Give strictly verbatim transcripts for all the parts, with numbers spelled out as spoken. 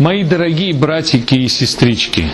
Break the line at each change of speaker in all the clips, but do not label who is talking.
Мои дорогие братики и сестрички,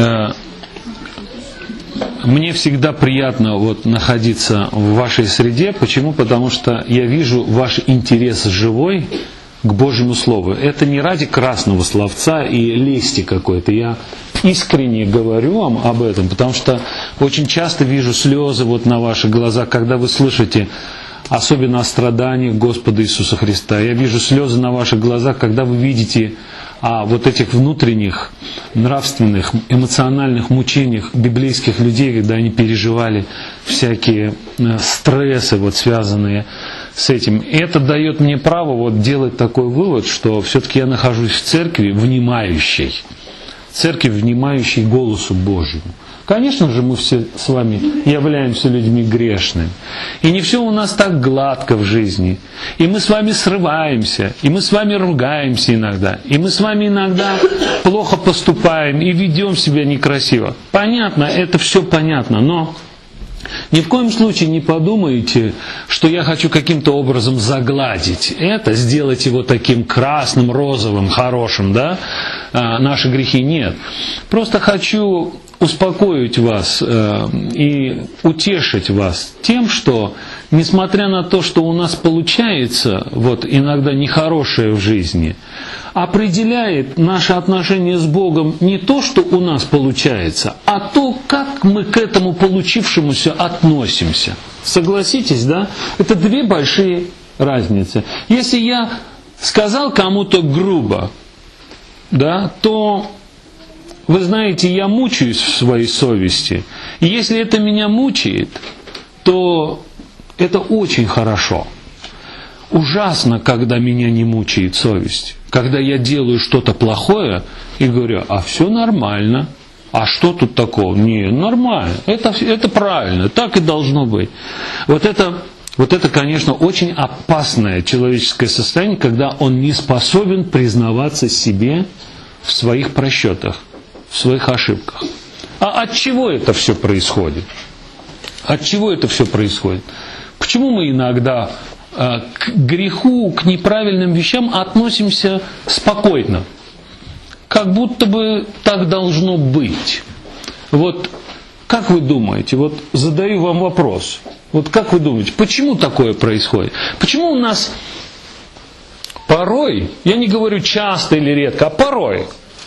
мне всегда приятно вот находиться в вашей среде. Почему? Потому что я вижу ваш интерес живой к Божьему Слову. Это не ради красного словца и лести какой-то. Я искренне говорю вам об этом, потому что очень часто вижу слезы вот на ваших глазах, когда вы слышите особенно о страданиях Господа Иисуса Христа. Я вижу слезы на ваших глазах, когда вы видите о вот этих внутренних, нравственных, эмоциональных мучениях библейских людей, когда они переживали всякие стрессы, вот, связанные с этим. И это дает мне право вот делать такой вывод, что все-таки я нахожусь в церкви внимающей. Церковь, внимающей голосу Божьему. Конечно же, мы все с вами являемся людьми грешными. И не все у нас так гладко в жизни. И мы с вами срываемся, и мы с вами ругаемся иногда, и мы с вами иногда плохо поступаем и ведем себя некрасиво. Понятно, это все понятно, но ни в коем случае не подумайте, что я хочу каким-то образом загладить это, сделать его таким красным, розовым, хорошим, да? А, наши грехи нет. Просто хочу успокоить вас э, и утешить вас тем, что несмотря на то, что у нас получается вот иногда нехорошее в жизни, определяет наше отношение с Богом не то, что у нас получается, а то, как мы к этому получившемуся относимся. Согласитесь, да? Это две большие разницы. Если я сказал кому-то грубо, да, то, вы знаете, я мучаюсь в своей совести. И если это меня мучает, то это очень хорошо. Ужасно, когда меня не мучает совесть. Когда я делаю что-то плохое и говорю, а все нормально. А что тут такого? Не, нормально. Это, это правильно. Так и должно быть. Вот это, вот это, конечно, очень опасное человеческое состояние, когда он не способен признаваться себе в своих просчетах, в своих ошибках. А от чего это все происходит? От чего это все происходит? Почему мы иногда э, к греху, к неправильным вещам относимся спокойно? Как будто бы так должно быть. Вот как вы думаете, вот задаю вам вопрос, вот как вы думаете, почему такое происходит? Почему у нас порой, я не говорю часто или редко, а порой,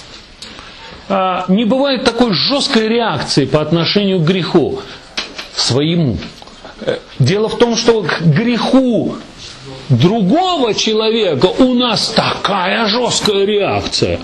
не бывает такой жесткой реакции по отношению к греху своему. Дело в том, что к греху другого человека у нас такая жесткая реакция.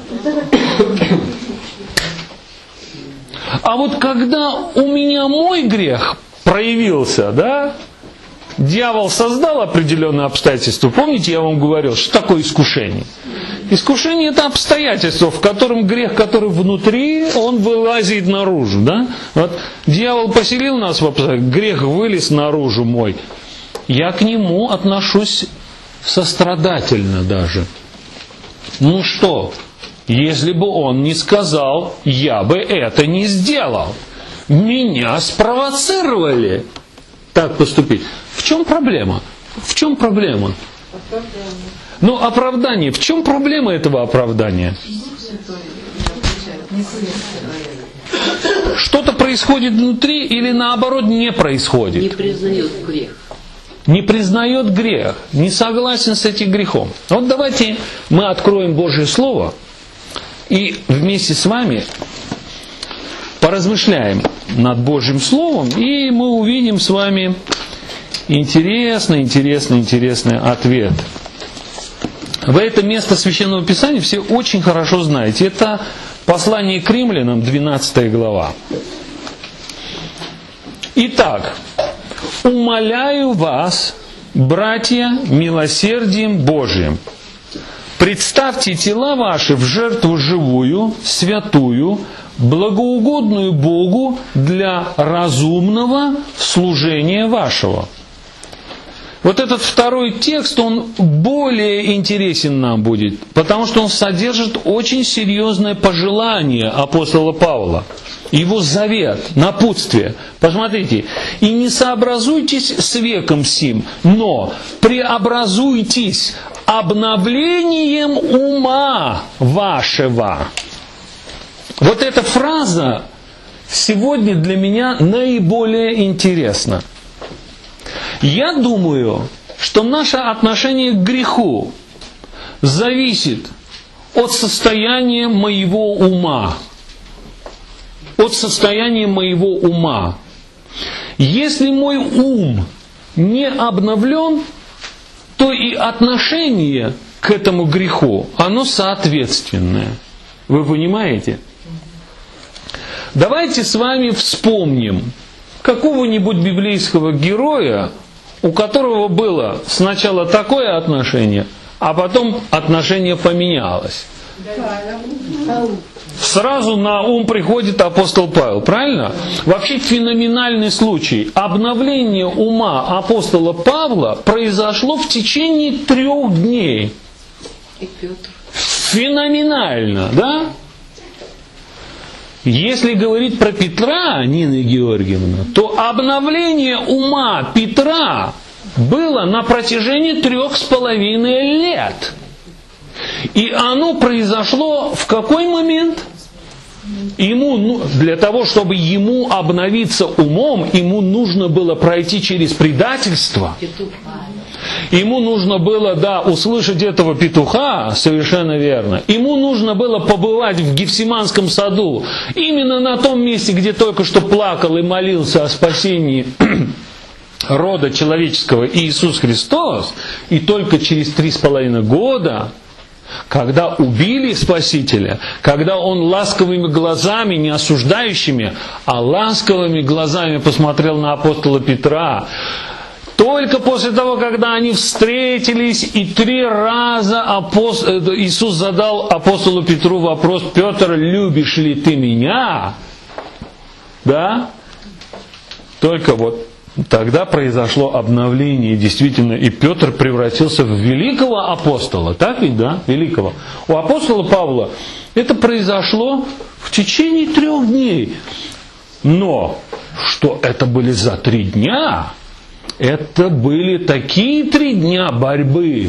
А вот когда у меня мой грех проявился, да, дьявол создал определенные обстоятельства. Помните, я вам говорил, что такое искушение? Искушение – это обстоятельства, в котором грех, который внутри, он вылазит наружу. Да? Вот дьявол поселил нас в обстоятельствах, грех вылез наружу мой. Я к нему отношусь сострадательно даже. Ну что, если бы он не сказал, я бы это не сделал. Меня спровоцировали так поступить. В чем проблема? В чем проблема?
Оправдание.
Ну, оправдание. В чем проблема этого оправдания? Что-то происходит внутри или наоборот не происходит?
Не признает грех.
Не признает грех, не согласен с этим грехом. Вот давайте мы откроем Божье Слово и вместе с вами поразмышляем над Божьим Словом, и мы увидим с вами интересный, интересный, интересный ответ. Вы это место Священного Писания все очень хорошо знаете. Это послание к Римлянам, двенадцатая глава. Итак, умоляю вас, братья, милосердием Божиим, представьте тела ваши в жертву живую, святую, благоугодную Богу для разумного служения вашего. Вот этот второй текст, он более интересен нам будет, потому что он содержит очень серьезное пожелание апостола Павла. Его завет, напутствие. Посмотрите. «И не сообразуйтесь с веком сим, но преобразуйтесь обновлением ума вашего. Вот эта фраза сегодня для меня наиболее интересна. Я думаю, что наше отношение к греху зависит от состояния моего ума. От состояния моего ума. Если мой ум не обновлен, то и отношение к этому греху, оно соответственное. Вы понимаете? Давайте с вами вспомним какого-нибудь библейского героя, у которого было сначала такое отношение, а потом отношение поменялось. Сразу на ум приходит апостол Павел, правильно? Вообще феноменальный случай. Обновление ума апостола Павла произошло в течение трех дней.
И Петр.
Феноменально, да? Если говорить про Петра, Нина Георгиевна, то обновление ума Петра было на протяжении трех с половиной лет. И оно произошло в какой момент? Ему, для того, чтобы ему обновиться умом, ему нужно было пройти через предательство. Ему нужно было, да, услышать этого петуха, совершенно верно. Ему нужно было побывать в Гефсиманском саду, именно на том месте, где только что плакал и молился о спасении рода человеческого Иисус Христос. И только через три с половиной года, когда убили Спасителя, когда Он ласковыми глазами, не осуждающими, а ласковыми глазами посмотрел на апостола Петра, только после того, когда они встретились, и три раза апост... Иисус задал апостолу Петру вопрос: «Петр, любишь ли ты меня?» Да? Только вот тогда произошло обновление, действительно, и Петр превратился в великого апостола. Так ведь, да? Великого. У апостола Павла это произошло в течение трех дней. Но что это были за три дня? Это были такие три дня борьбы.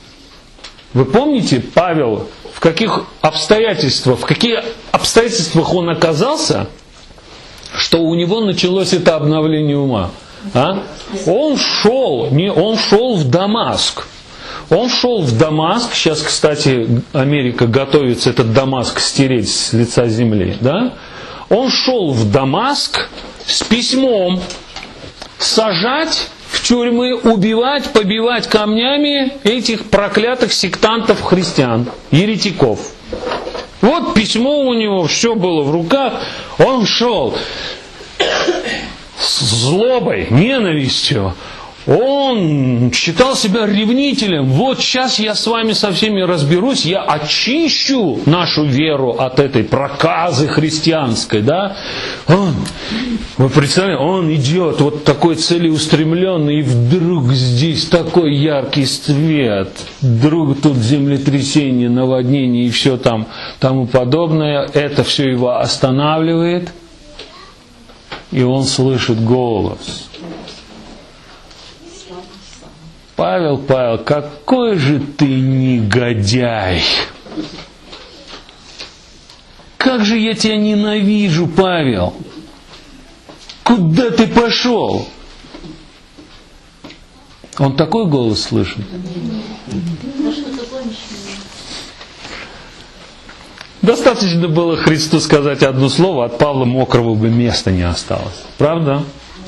Вы помните, Павел, в каких обстоятельствах, в каких обстоятельствах он оказался, что у него началось это обновление ума? А? Он шел, не, он шел в Дамаск. Он шел в Дамаск. Сейчас, кстати, Америка готовится этот Дамаск стереть с лица земли. Да? Он шел в Дамаск с письмом сажать в тюрьмы, убивать, побивать камнями этих проклятых сектантов-христиан, еретиков. Вот письмо у него, все было в руках. Он шел с злобой, ненавистью. Он считал себя ревнителем. Вот сейчас я с вами со всеми разберусь, я очищу нашу веру от этой проказы христианской. Да? Он, вы представляете, он идет вот такой целеустремленный, и вдруг здесь такой яркий свет, вдруг тут землетрясение, наводнение и все там тому подобное. Это все его останавливает, и он слышит голос. Павел, Павел, какой же ты негодяй! Как же я тебя ненавижу, Павел! Куда ты пошел? Он такой голос слышит. Достаточно было Христу сказать одно слово, от Павла мокрого бы места не осталось. Правда?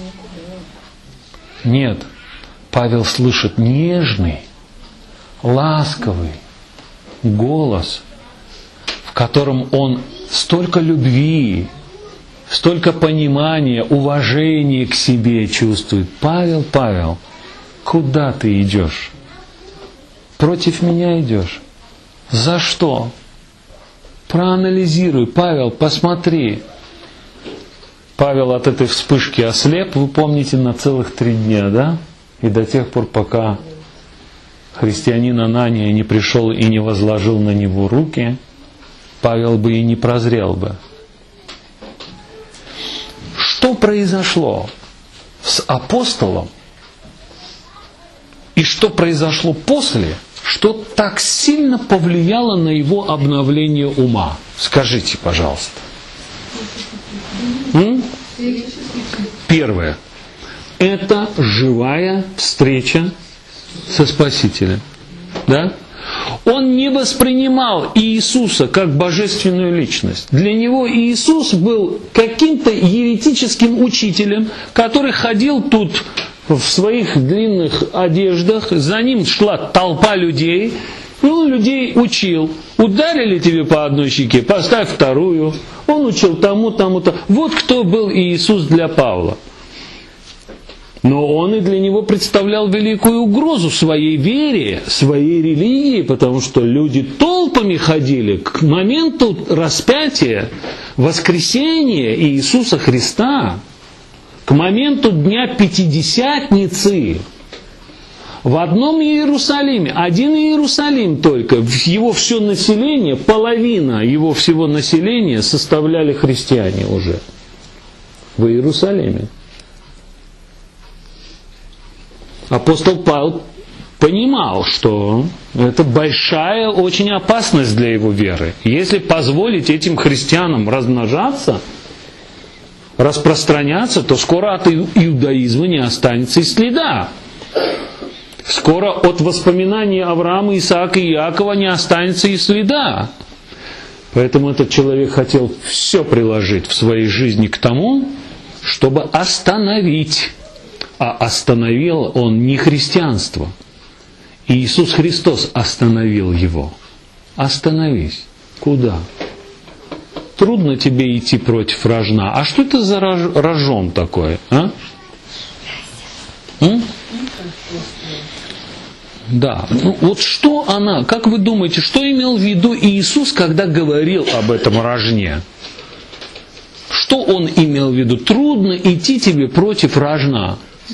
Нет. Павел слышит нежный, ласковый голос, в котором он столько любви, столько понимания, уважения к себе чувствует. Павел, Павел, куда ты идешь? Против меня идешь? За что? Проанализируй, Павел, посмотри. Павел от этой вспышки ослеп, вы помните, на целых три дня, да? И до тех пор, пока христианин Анания не пришел и не возложил на него руки, Павел бы и не прозрел бы. Что произошло с апостолом? И что произошло после? что так сильно повлияло на его обновление ума? Скажите, пожалуйста. М? Первое. Это живая встреча со Спасителем. Да? Он не воспринимал Иисуса как божественную личность. Для него Иисус был каким-то еретическим учителем, который ходил тут в своих длинных одеждах, за ним шла толпа людей, и он людей учил. Ударили тебе по одной щеке, поставь вторую. Он учил тому, тому-то. Вот кто был Иисус для Павла. Но он и для него представлял великую угрозу своей вере, своей религии, потому что люди толпами ходили к моменту распятия, воскресения Иисуса Христа, к моменту Дня Пятидесятницы. В одном Иерусалиме, один Иерусалим только, его все население, половина его всего населения составляли христиане уже в Иерусалиме. Апостол Павел понимал, что это большая очень опасность для его веры. Если позволить этим христианам размножаться, распространяться, то скоро от иудаизма не останется и следа. Скоро от воспоминаний Авраама, Исаака и Иакова не останется и следа. Поэтому этот человек хотел все приложить в своей жизни к тому, чтобы остановить. А остановил он не христианство. Иисус Христос остановил его. Остановись. Куда? Трудно тебе идти против рожна. А что это за рож... рожон такое? А? М? Да. Ну, вот что она, как вы думаете, что имел в виду Иисус, когда говорил об этом рожне? Что он имел в виду? Трудно идти тебе против рожна.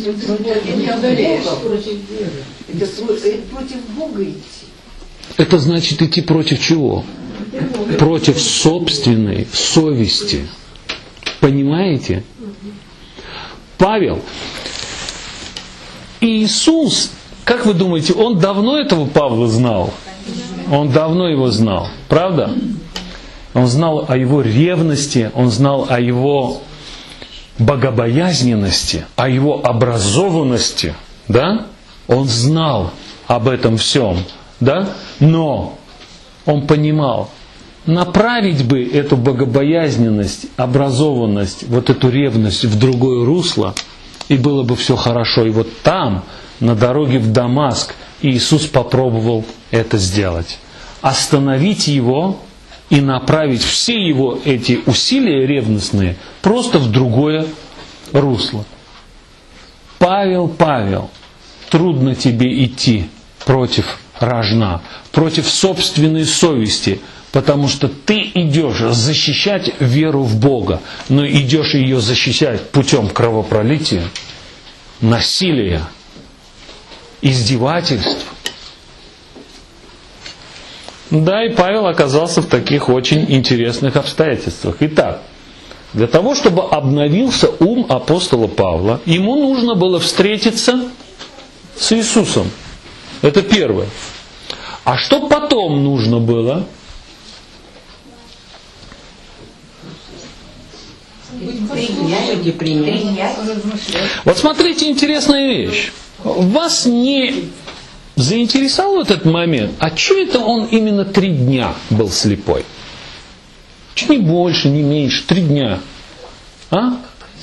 Против Бога идти.
Это значит идти против чего? Против собственной совести. Понимаете? Павел, Иисус, как вы думаете, он давно этого Павла знал? Он давно его знал, правда? Он знал о его ревности, он знал о его богобоязненности, о его образованности, да? Он знал об этом всем, да? Но он понимал, направить бы эту богобоязненность, образованность, вот эту ревность в другое русло, и было бы все хорошо. И вот там, на дороге в Дамаск, Иисус попробовал это сделать. Остановить его и направить все его эти усилия ревностные просто в другое русло. Павел, Павел, трудно тебе идти против рожна, против собственной совести, потому что ты идешь защищать веру в Бога, но идешь ее защищать путем кровопролития, насилия, издевательств. Да, и Павел оказался в таких очень интересных обстоятельствах. Итак, для того, чтобы обновился ум апостола Павла, ему нужно было встретиться с Иисусом. Это первое. А что потом нужно было? Вот смотрите, интересная вещь. Вас не заинтересовал в этот момент, а что это он именно три дня был слепой? Чуть не больше, не меньше, три дня. А?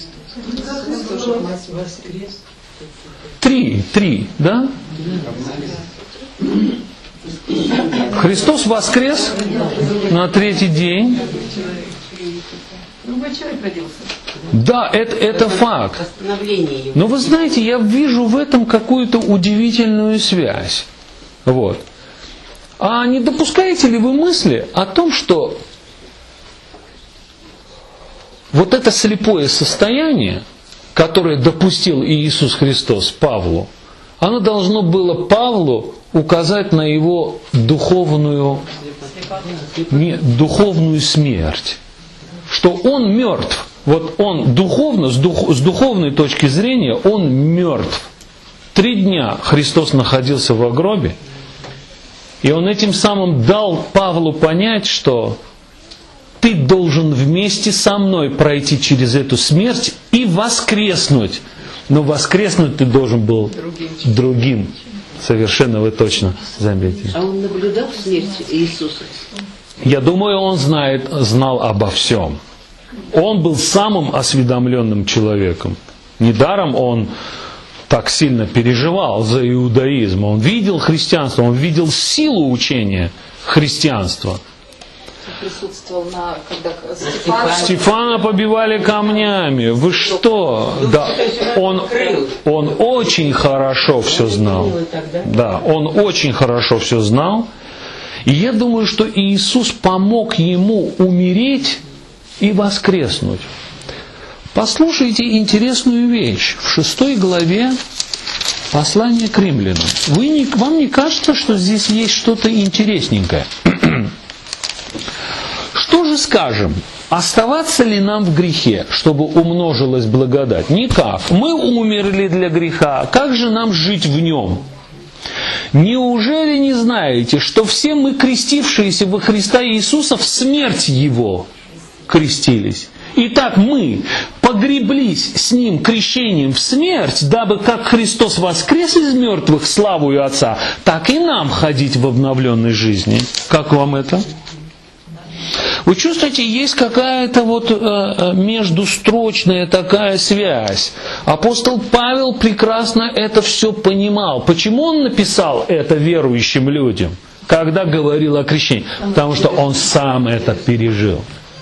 Три, три, да? Христос воскрес на третий день.
Другой человек родился.
Да, это, это факт. Но вы знаете, я вижу в этом какую-то удивительную связь. Вот. А не допускаете ли вы мысли о том, что вот это слепое состояние, которое допустил Иисус Христос Павлу, оно должно было Павлу указать на его духовную, не, духовную смерть. Что он мертв. Вот он духовно, с, дух, с духовной точки зрения, он мертв. Три дня Христос находился в гробе, И он этим самым дал Павлу понять, что ты должен вместе со мной пройти через эту смерть и воскреснуть. Но воскреснуть ты должен был другим. другим. Совершенно вы точно заметили.
А он наблюдал смерть Иисуса?
Я думаю, он знает, знал обо всем. Он был самым осведомленным человеком. Недаром он так сильно переживал за иудаизм. Он видел христианство, он видел силу учения христианства.
Присутствовал на, когда Стефана...
Стефана побивали камнями. Вы что? Да, он, он очень хорошо все знал. Да, он очень хорошо все знал. И я думаю, что Иисус помог ему умереть и воскреснуть. Послушайте интересную вещь. В шестой главе послания к римлянам. Вы не, вам не кажется, что здесь есть что-то интересненькое? Что же скажем? Оставаться ли нам в грехе, чтобы умножилась благодать? Никак. Мы умерли для греха. Как же нам жить в нем? Неужели не знаете, что все мы, крестившиеся во Христа Иисуса, в смерть Его крестились? Итак, мы погреблись с Ним крещением в смерть, дабы как Христос воскрес из мертвых славою Отца, так и нам ходить в обновленной жизни. Как вам это? Вы чувствуете, есть какая-то вот э, междустрочная такая связь. Апостол Павел прекрасно это все понимал. Почему он написал это верующим людям, когда говорил о крещении? Потому что он сам это пережил.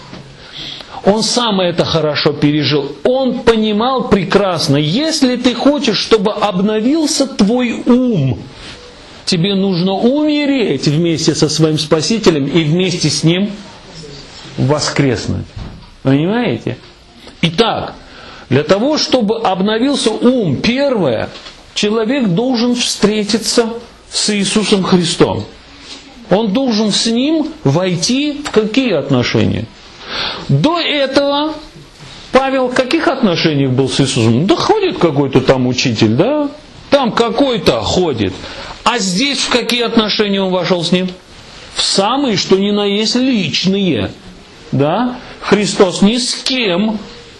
Он сам это хорошо пережил. Он понимал прекрасно, если ты хочешь, чтобы обновился твой ум, тебе нужно умереть вместе со своим Спасителем и вместе с Ним воскреснуть. Понимаете? Итак, для того, чтобы обновился ум, первое, человек должен встретиться с Иисусом Христом. Он должен с Ним войти в какие отношения? До этого Павел в каких отношениях был с Иисусом? Да ходит какой-то там учитель, да? Там какой-то ходит. А здесь в какие отношения он вошел с Ним? В самые, что ни на есть, личные. Да? Христос ни с кем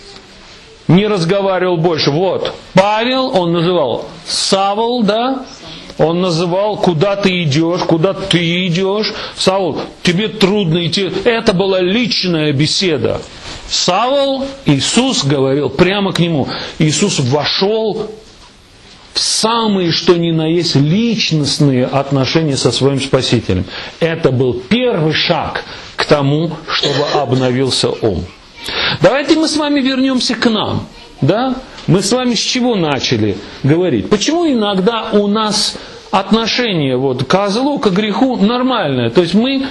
не разговаривал больше. Вот, Павел, он называл Савл, да? Он называл, куда ты идешь, куда ты идешь. Савл, тебе трудно идти. Это была личная беседа. Савл, Иисус говорил прямо к нему. Иисус вошел в самые, что ни на есть, личностные отношения со своим Спасителем. Это был первый шаг к тому, чтобы обновился ум. Давайте мы с вами вернемся к нам. Да? Мы с вами с чего начали говорить? Почему иногда у нас отношение вот, к злу, к греху нормальное? То есть мы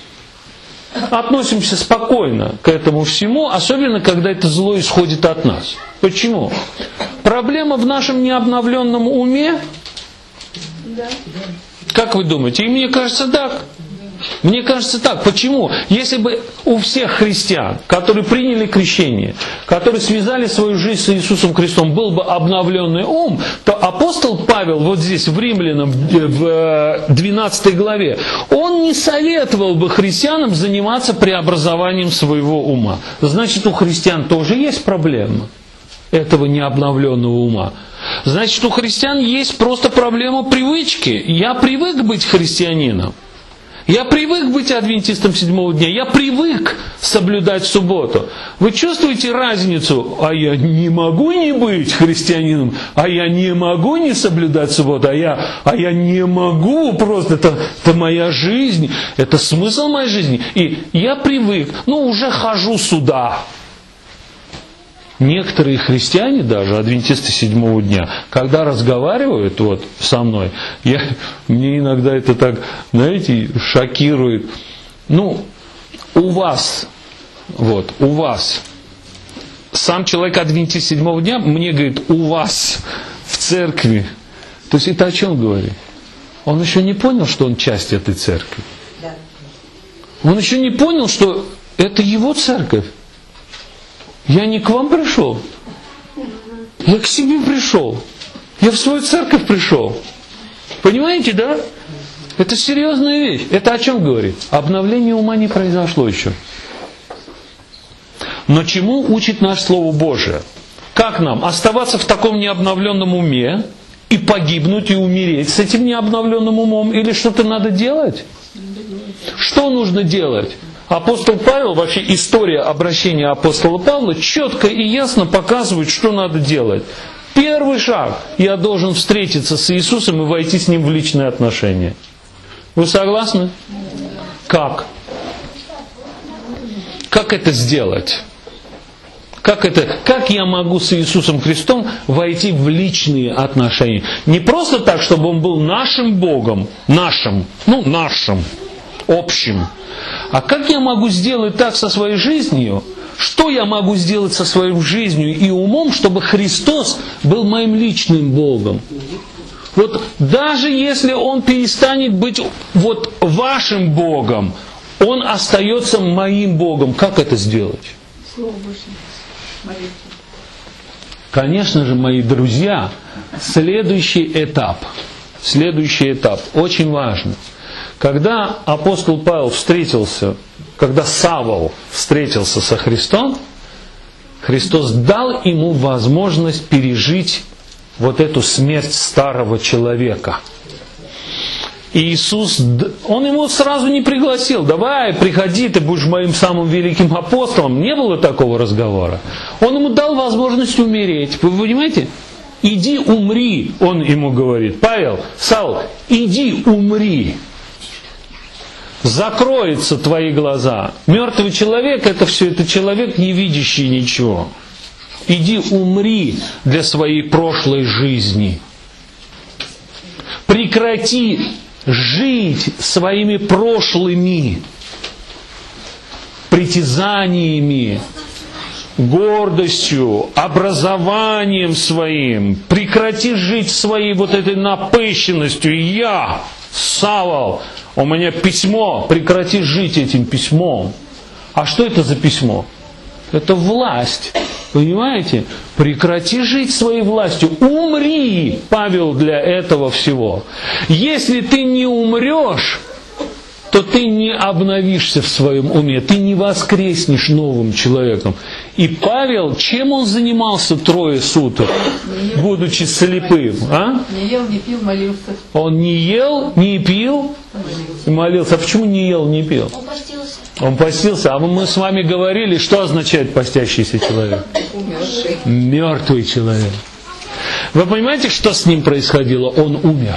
относимся спокойно к этому всему, особенно когда это зло исходит от нас. Почему? Проблема в нашем необновленном уме?
Да.
Как вы думаете? И мне кажется, так. Мне кажется так. Почему? Если бы у всех христиан, которые приняли крещение, которые связали свою жизнь с Иисусом Христом, был бы обновленный ум, то апостол Павел вот здесь в Римлянам в двенадцатой главе, он не советовал бы христианам заниматься преобразованием своего ума. Значит, у христиан тоже есть проблема этого необновленного ума. Значит, у христиан есть просто проблема привычки. Я привык быть христианином. Я привык быть адвентистом седьмого дня. Я привык соблюдать субботу. Вы чувствуете разницу? А я не могу не быть христианином. А я не могу не соблюдать субботу. А я, а я не могу просто. Это, это моя жизнь. Это смысл моей жизни. И я привык. Ну, уже хожу сюда. Некоторые христиане, даже адвентисты седьмого дня, когда разговаривают вот со мной, я, мне иногда это так, знаете, шокирует. Ну, у вас, вот, у вас, сам человек адвентист седьмого дня мне говорит, у вас в церкви. То есть это о чем говорит? Он еще не понял, что он часть этой церкви. Он еще не понял, что это его церковь. Я не к вам пришел. Я к себе пришел. Я в свою церковь пришел. Понимаете, да? Это серьезная вещь. Это о чем говорит? Обновление ума не произошло еще. Но чему учит наше Слово Божие? Как нам оставаться в таком необновленном уме и погибнуть и умереть с этим необновленным умом? Или что-то надо делать? Что нужно делать? Апостол Павел, вообще история обращения апостола Павла четко и ясно показывает, что надо делать. Первый шаг. Я должен встретиться с Иисусом и войти с Ним в личные отношения. Вы согласны? Как? Как это сделать? Как, это, как я могу с Иисусом Христом войти в личные отношения? Не просто так, чтобы Он был нашим Богом, нашим, ну нашим, общим. А как я могу сделать так со своей жизнью? Что я могу сделать со своей жизнью и умом, чтобы Христос был моим личным Богом? Вот даже если Он перестанет быть вот вашим Богом, Он остается моим Богом. Как это сделать?
Слово Божье. Молитва.
Конечно же, мои друзья, следующий этап, следующий этап, очень важный. Когда апостол Павел встретился, когда Савл встретился со Христом, Христос дал ему возможность пережить вот эту смерть старого человека. И Иисус, Он ему сразу не пригласил: давай, приходи, ты будешь моим самым великим апостолом. Не было такого разговора. Он ему дал возможность умереть. Вы понимаете? Иди умри, Он ему говорит. Павел, Савл, иди умри. Закроются твои глаза. Мертвый человек — это все, это человек, не видящий ничего. Иди умри для своей прошлой жизни. Прекрати жить своими прошлыми притязаниями, гордостью, образованием своим. Прекрати жить своей вот этой напыщенностью. Я, Савл, у меня письмо, прекрати жить этим письмом. А что это за письмо? Это власть. Понимаете? Прекрати жить своей властью. Умри, Павел, для этого всего. Если ты не умрешь, то ты не обновишься в своем уме, ты не воскреснешь новым человеком. И Павел, чем он занимался трое суток, будучи слепым? А?
Не ел, не пил, молился.
Он не ел, не пил и молился. А почему не ел, не пил?
Он постился.
Он постился. А мы с вами говорили, что означает постящийся человек?
Умерший.
Мертвый человек. Вы понимаете, что с ним происходило? Он умер.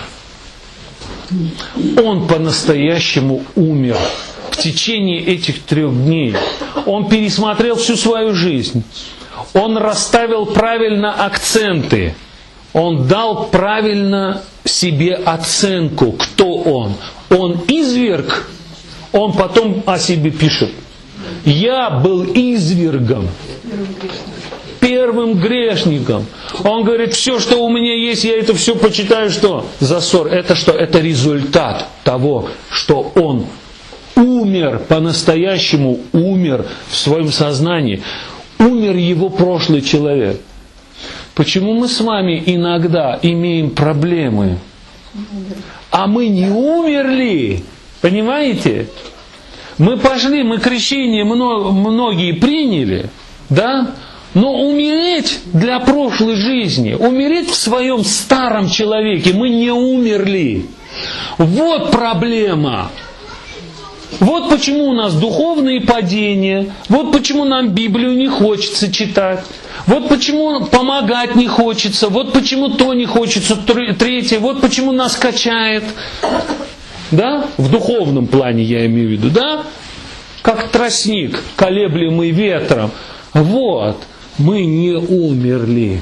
Он по-настоящему умер в течение этих трех дней. Он пересмотрел всю свою жизнь. Он расставил правильно акценты. Он дал правильно себе оценку, кто он. Он изверг. Он потом о себе пишет: я был извергом, первым грешником. Он говорит: все, что у меня есть, я это все почитаю, что? За ссор. Это что? Это результат того, что он умер, по-настоящему умер в своем сознании. Умер его прошлый человек. Почему мы с вами иногда имеем проблемы, а мы не умерли? Понимаете? Мы пошли, мы крещение многие приняли, да? Но умереть для прошлой жизни, умереть в своем старом человеке, мы не умерли. Вот проблема. Вот почему у нас духовные падения, вот почему нам Библию не хочется читать, вот почему помогать не хочется, вот почему то не хочется, третье, вот почему нас качает. Да? В духовном плане я имею в виду, да? Как тростник, колеблемый ветром. Вот. Мы не умерли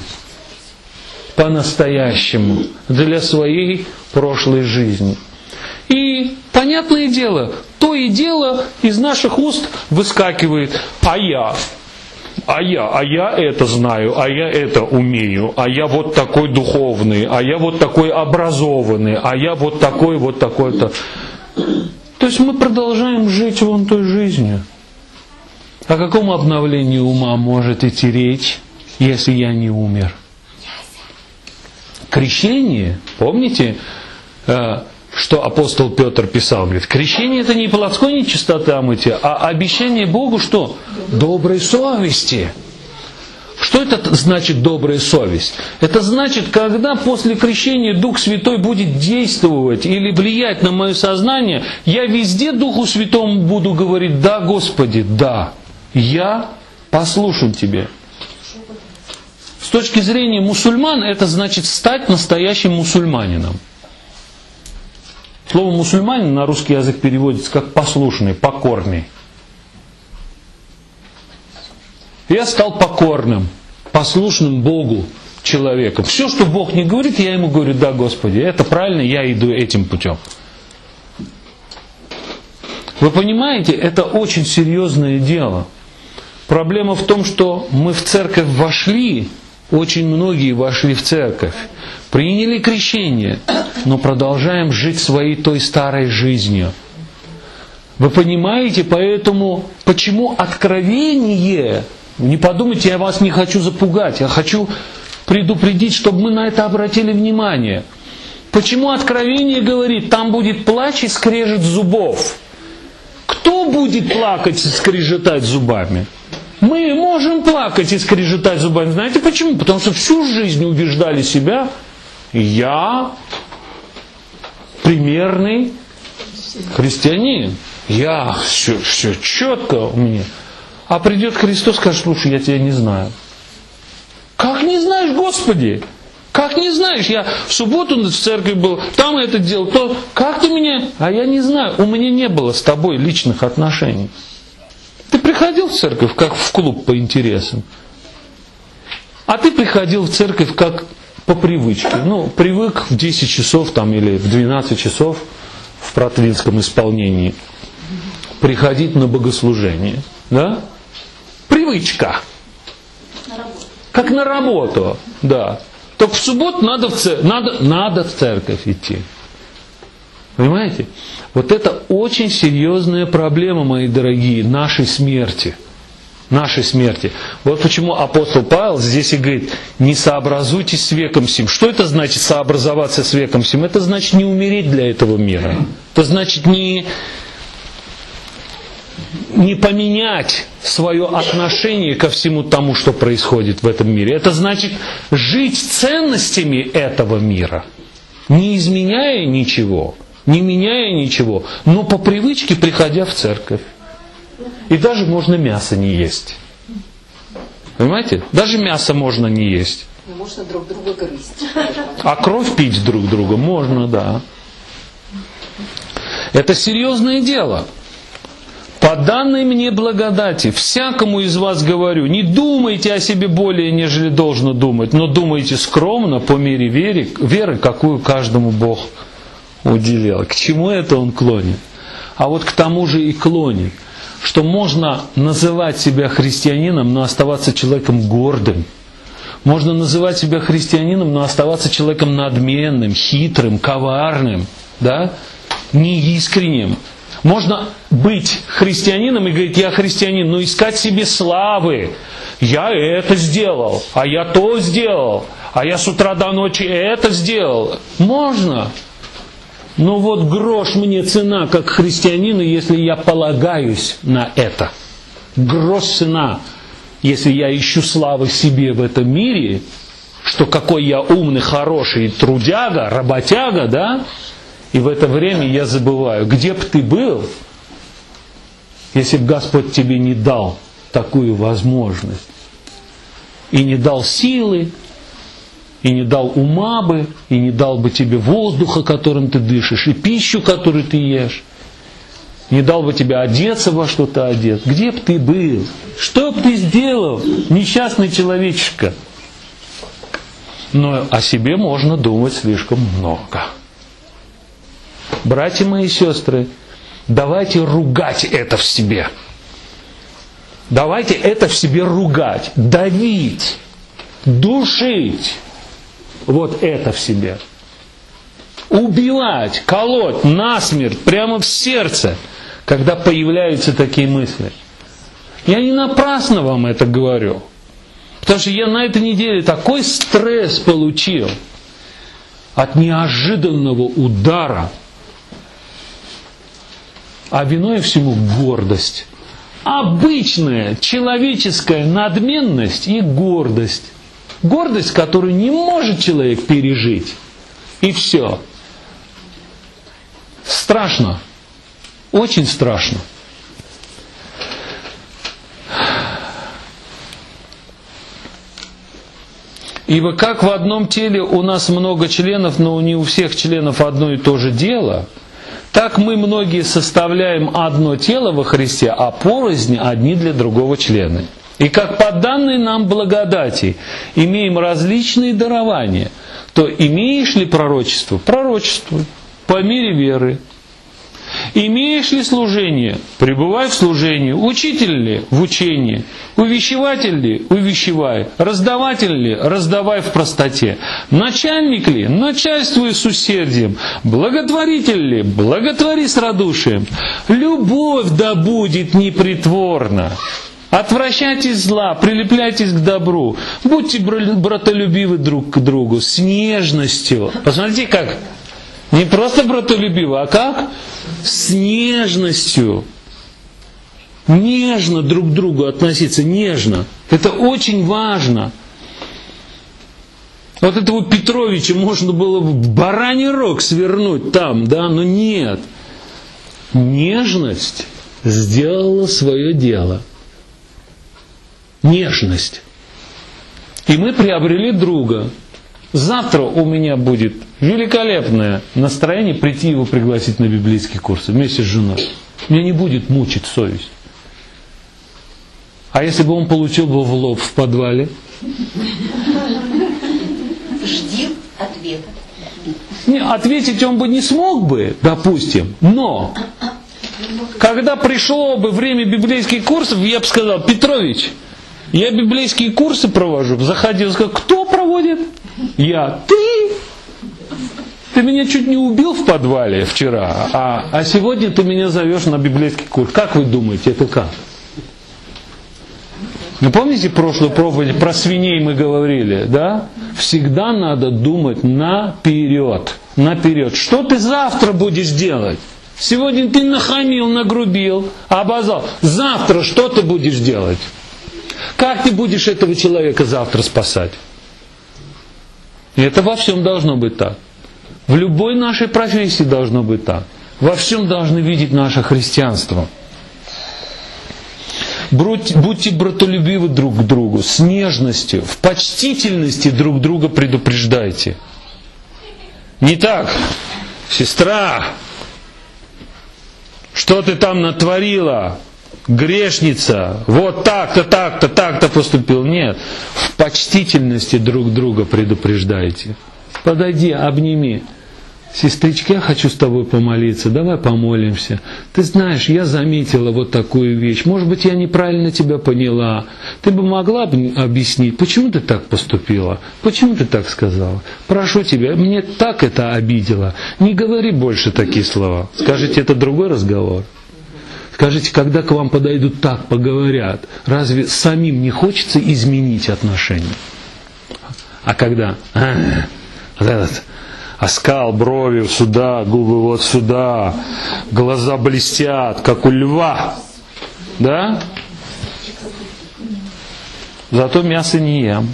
по-настоящему для своей прошлой жизни. И, понятное дело, то и дело из наших уст выскакивает: а я, а я, а я это знаю, а я это умею, а я вот такой духовный, а я вот такой образованный, а я вот такой, вот такой-то. То есть мы продолжаем жить вон той жизнью. О каком обновлении ума может идти речь, если я не умер? Крещение, помните, что апостол Петр писал, говорит, крещение это не плотской нечистоты омытия, а обещание Богу что? Доброй совести. Что это значит добрая совесть? Это значит, когда после крещения Дух Святой будет действовать или влиять на мое сознание, я везде Духу Святому буду говорить, да, Господи, да, я послушен Тебе. С точки зрения мусульман, это значит стать настоящим мусульманином. Слово мусульманин на русский язык переводится как послушный, покорный. Я стал покорным, послушным Богу человеком. Все, что Бог не говорит, я ему говорю, да, Господи, это правильно, я иду этим путем. Вы понимаете, это очень серьезное дело. Проблема в том, что мы в церковь вошли, очень многие вошли в церковь, приняли крещение, но продолжаем жить своей той старой жизнью. Вы понимаете, поэтому, почему откровение... Не подумайте, я вас не хочу запугать, я хочу предупредить, чтобы мы на это обратили внимание. Почему откровение говорит, там будет плач и скрежет зубов? Кто будет плакать и скрежетать зубами? Мы можем плакать и скрежетать зубами. Знаете почему? Потому что всю жизнь убеждали себя, я примерный христианин, я все, все четко у меня. А придет Христос и скажет, слушай, я тебя не знаю. Как не знаешь, Господи? Как не знаешь? Я в субботу в церкви был, там это делал, то как ты меня? А я не знаю, у меня не было с тобой личных отношений. Ты приходил в церковь, как в клуб по интересам. А ты приходил в церковь, как по привычке. Ну, привык в десять часов там, или в двенадцать часов в протвинском исполнении приходить на богослужение. Да? Привычка.
На работу.
Как на работу. Да. Только в субботу надо в, цер... надо, надо в церковь идти. Понимаете? Вот это очень серьезная проблема, мои дорогие, нашей смерти. Нашей смерти. Вот почему апостол Павел здесь и говорит, не сообразуйтесь с веком сим. Что это значит сообразоваться с веком сим? Это значит не умереть для этого мира. Это значит не... не поменять свое отношение ко всему тому, что происходит в этом мире. Это значит жить ценностями этого мира, не изменяя ничего, не меняя ничего, но по привычке приходя в церковь. И даже можно мясо не есть. Понимаете? Даже мясо можно не есть.
Можно друг друга грызть.
А кровь пить друг друга можно, да. Это серьезное дело. По данной мне благодати, всякому из вас говорю, не думайте о себе более, нежели должно думать, но думайте скромно, по мере веры, веры, какую каждому Бог уделил. К чему это он клонит? А вот к тому же и клонит, что можно называть себя христианином, но оставаться человеком гордым. Можно называть себя христианином, но оставаться человеком надменным, хитрым, коварным, да? неискренним. Можно быть христианином и говорить, я христианин, но искать себе славы. Я это сделал, а я то сделал, а я с утра до ночи это сделал. Можно. Но вот грош мне цена, как христианину, если я полагаюсь на это. Грош цена, если я ищу славы себе в этом мире, что какой я умный, хороший трудяга, работяга, да? И в это время я забываю, где бы ты был, если бы Господь тебе не дал такую возможность. И не дал силы, и не дал ума бы, и не дал бы тебе воздуха, которым ты дышишь, и пищу, которую ты ешь. Не дал бы тебе одеться во что ты одет. Где бы ты был? Что бы ты сделал, несчастный человечишка? Но о себе можно думать слишком много. Братья мои и сестры, давайте ругать это в себе. Давайте это в себе ругать, давить, душить. Вот это в себе. Убивать, колоть насмерть, прямо в сердце, когда появляются такие мысли. Я не напрасно вам это говорю. Потому что я на этой неделе такой стресс получил от неожиданного удара а виной всему гордость. Обычная человеческая надменность и гордость. Гордость, которую не может человек пережить. И все. Страшно. Очень страшно. Ибо как в одном теле у нас много членов, но не у всех членов одно и то же дело, так мы многие составляем одно тело во Христе, а порознь одни для другого члены. И как по данной нам благодати имеем различные дарования, то имеешь ли пророчество? Пророчествуй по мере веры. Имеешь ли служение? Пребывай в служении. Учитель ли? В учении. Увещеватель ли? Увещевай. Раздаватель ли? Раздавай в простоте. Начальник ли? Начальствуй с усердием. Благотворитель ли? Благотвори с радушием. Любовь да будет непритворна. Отвращайтесь зла, прилепляйтесь к добру. Будьте братолюбивы друг к другу с нежностью. Посмотрите, как... Не просто братолюбиво, а как? С нежностью. Нежно друг к другу относиться, нежно. Это очень важно. Вот этого Петровича можно было в бараний рог свернуть там, да, но нет. Нежность сделала свое дело. Нежность. И мы приобрели друга. Завтра у меня будет великолепное настроение прийти его пригласить на библейские курсы вместе с женой. Меня не будет мучить совесть. А если бы он получил бы в лоб в подвале?
Жди ответа.
Не, ответить он бы не смог бы, допустим, но когда пришло бы время библейских курсов, я бы сказал: Петрович, я библейские курсы провожу. Заходил, сказал: кто проводит? Я. Ты? Ты меня чуть не убил в подвале вчера, а, а сегодня ты меня зовешь на библейский курс. Как вы думаете, это как? Вы помните прошлую проповедь про свиней мы говорили, да? Всегда надо думать наперед. Наперед. Что ты завтра будешь делать? Сегодня ты нахамил, нагрубил, обозвал. Завтра что ты будешь делать? Как ты будешь этого человека завтра спасать? И это во всем должно быть так. В любой нашей профессии должно быть так. Во всем должны видеть наше христианство. Будьте братолюбивы друг к другу, с нежностью, в почтительности друг друга предупреждайте. Не так: сестра, что ты там натворила? Грешница, вот так-то, так-то, так-то поступил. Нет, в почтительности друг друга предупреждайте. Подойди, обними. Сестричка, я хочу с тобой помолиться, давай помолимся. Ты знаешь, я заметила вот такую вещь. Может быть, я неправильно тебя поняла. Ты бы могла бы объяснить, почему ты так поступила? Почему ты так сказала? Прошу тебя, мне так это обидело. Не говори больше такие слова. Скажите, это другой разговор. Скажите, когда к вам подойдут, так поговорят, разве самим не хочется изменить отношения? А когда а, вот этот оскал, брови сюда, губы вот сюда, глаза блестят, как у льва, да? Зато мясо не ем.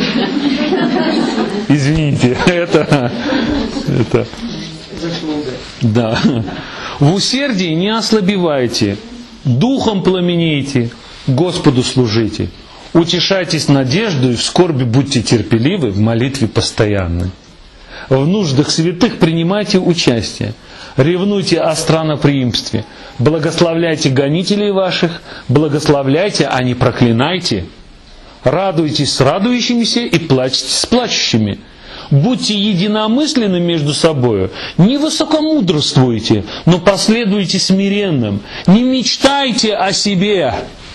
Извините, это, это, да. В усердии не ослабевайте, духом пламенейте, Господу служите. Утешайтесь надеждой, в скорби будьте терпеливы, в молитве постоянны. В нуждах святых принимайте участие. Ревнуйте о странноприимстве. Благословляйте гонителей ваших, благословляйте, а не проклинайте. Радуйтесь с радующимися и плачьте с плачущими. Будьте единомысленны между собою, не высокомудрствуйте, но последуйте смиренным. Не мечтайте о себе.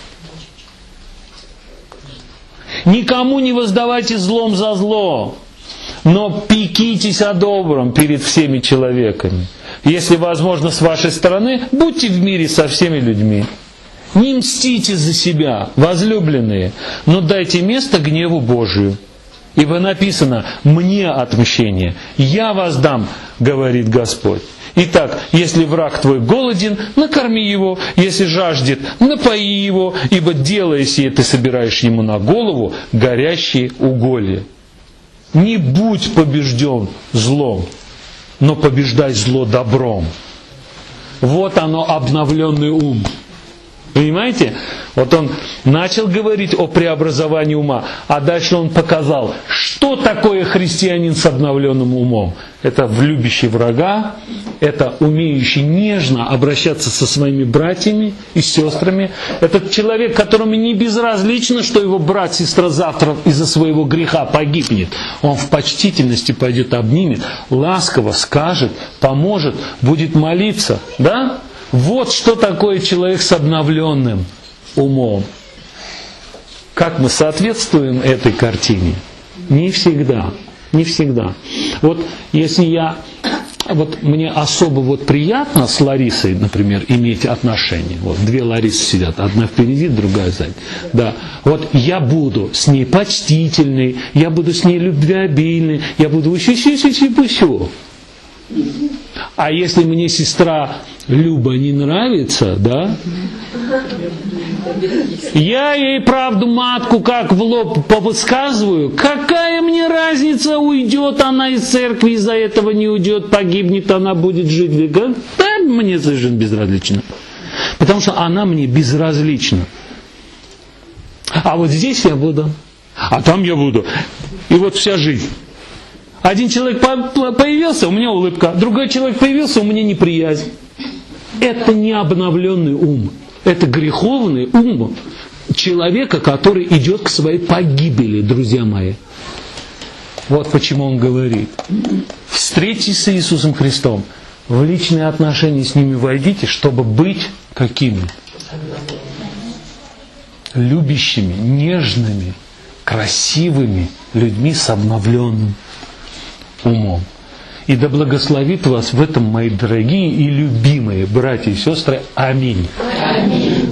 Никому не воздавайте злом за зло, но пекитесь о добром перед всеми человеками. Если возможно с вашей стороны, будьте в мире со всеми людьми. Не мстите за себя, возлюбленные, но дайте место гневу Божию. Ибо написано: «Мне отмщение, я воздам, говорит Господь». Итак, если враг твой голоден, накорми его, если жаждет, напои его, ибо делая сие, ты собираешь ему на голову горящие уголья. Не будь побежден злом, но побеждай зло добром. Вот оно, обновленный ум. Понимаете? Вот он начал говорить о преобразовании ума, а дальше он показал, что такое христианин с обновленным умом. Это любящий врага, это умеющий нежно обращаться со своими братьями и сестрами. Это человек, которому не безразлично, что его брат, сестра завтра из-за своего греха погибнет. Он в почтительности пойдет, обнимет, ласково скажет, поможет, будет молиться. Да? Вот что такое человек с обновленным умом. Как мы соответствуем этой картине? Не всегда. Не всегда. Вот если я, вот мне особо вот приятно с Ларисой, например, иметь отношения. Вот две Ларисы сидят, одна впереди, другая сзади. Да. Вот я буду с ней почтительный, я буду с ней любвеобильный, я буду еще-еще-еще-еще. А если мне сестра Люба не нравится, да, я ей правду матку как в лоб повысказываю, какая мне разница, уйдет она из церкви, из-за этого не уйдет, погибнет, она будет жить века. Да, мне совершенно безразлично. Потому что она мне безразлична. А вот здесь я буду, а там я буду. И вот вся жизнь. Один человек появился, у меня улыбка. Другой человек появился, у меня неприязнь. Это не обновленный ум. Это греховный ум человека, который идет к своей погибели, друзья мои. Вот почему он говорит. Встретитесь с Иисусом Христом. В личные отношения с ними войдите, чтобы быть какими? Любящими, нежными, красивыми людьми с обновленным умом. И да благословит вас в этом, мои дорогие и любимые братья и сестры. Аминь. Аминь.